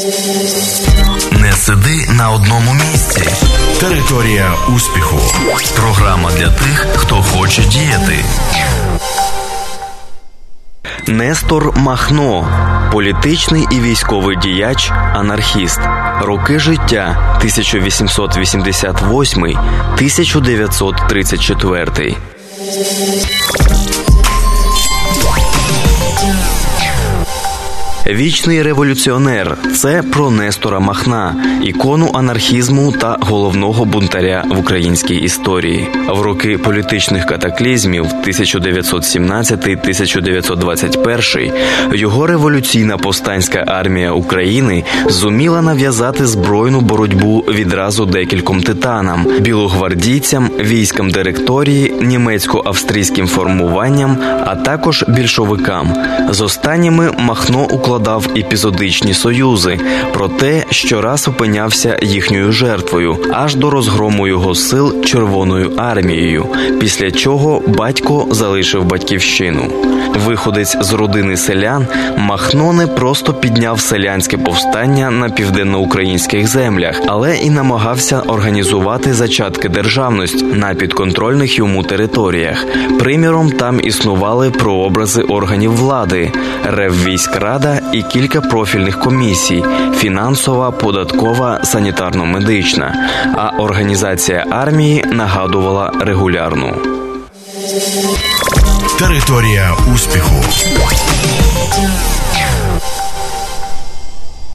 Не сиди на одному місці. Територія успіху. Програма для тих, хто хоче діяти. Нестор Махно – політичний і військовий діяч, анархіст. Роки життя 1888-1934. Вічний революціонер – це про Нестора Махна, ікону анархізму та головного бунтаря в українській історії. В роки політичних катаклізмів 1917-1921 його революційна повстанська армія України зуміла нав'язати збройну боротьбу відразу декільком титанам – білогвардійцям, військам директорії, німецько-австрійським формуванням, а також більшовикам. З останніми Махно укладав епізодичні союзи, проте щораз опинявся їхньою жертвою, аж до розгрому його сил Червоною армією, після чого батько залишив батьківщину. Виходець з родини селян, Махно не просто підняв селянське повстання на південноукраїнських землях, але і намагався організувати зачатки державності на підконтрольних йому територіях. Приміром, там існували прообрази органів влади, Реввійськрада і кілька профільних комісій – фінансова, податкова, санітарно-медична, а організація армії нагадувала регулярну. Територія успіху.